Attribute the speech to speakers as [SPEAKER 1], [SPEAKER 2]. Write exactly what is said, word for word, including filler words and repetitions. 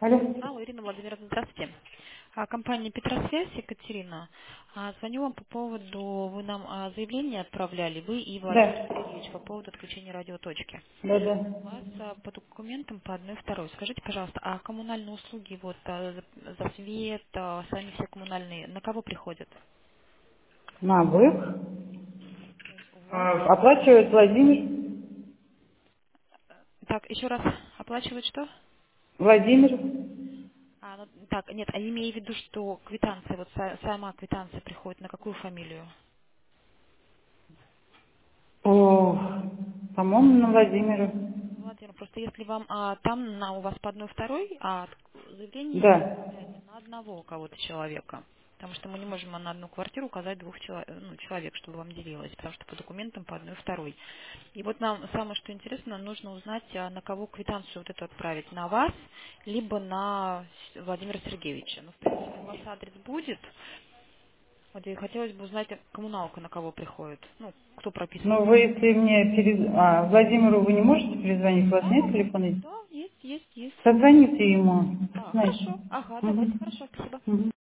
[SPEAKER 1] Алло.
[SPEAKER 2] Алло, Ирина Владимировна, здравствуйте. А, Компания Петросвязь, Екатерина. А, Звоню вам по поводу, вы нам а, заявление отправляли, вы и Владимир
[SPEAKER 1] Да.
[SPEAKER 2] Сергеевич, по поводу отключения радиоточки.
[SPEAKER 1] Да, да.
[SPEAKER 2] У вас а, по документам по одной и второй. Скажите, пожалуйста, а коммунальные услуги, вот а, за за свет, а, сами все коммунальные, на кого приходят?
[SPEAKER 1] На обоих.
[SPEAKER 2] У вас?
[SPEAKER 1] А, Оплачивает Владимир.
[SPEAKER 2] Так, еще раз, оплачивать что?
[SPEAKER 1] Владимир.
[SPEAKER 2] А, ну, так, нет, а имею в виду, что квитанция, вот са- сама квитанция приходит на какую фамилию?
[SPEAKER 1] О, по-моему, на Владимира.
[SPEAKER 2] Владимир, просто если вам а, там на у вас по одной второй, а заявление
[SPEAKER 1] Да.
[SPEAKER 2] отправляется на одного кого-то человека. Потому что мы не можем на одну квартиру указать двух чело- ну, человек, чтобы вам делилось, потому что по документам по одной второй. И вот нам самое, что интересно, нужно узнать, а, на кого квитанцию вот эту отправить, на вас, либо на С- Владимира Сергеевича. Ну, в принципе, у вас адрес будет. Вот и хотелось бы узнать, а коммуналка на кого приходит, ну, кто прописан.
[SPEAKER 1] Ну, вы, если мне перез... а, Владимиру вы не можете перезвонить? У вас
[SPEAKER 2] Да,
[SPEAKER 1] нет
[SPEAKER 2] могу.
[SPEAKER 1] телефона?
[SPEAKER 2] Да, есть, есть, есть.
[SPEAKER 1] Созвоните ему.
[SPEAKER 2] А,
[SPEAKER 1] Знаете.
[SPEAKER 2] хорошо. Ага, давайте,
[SPEAKER 1] Угу.
[SPEAKER 2] хорошо, спасибо.
[SPEAKER 1] Угу.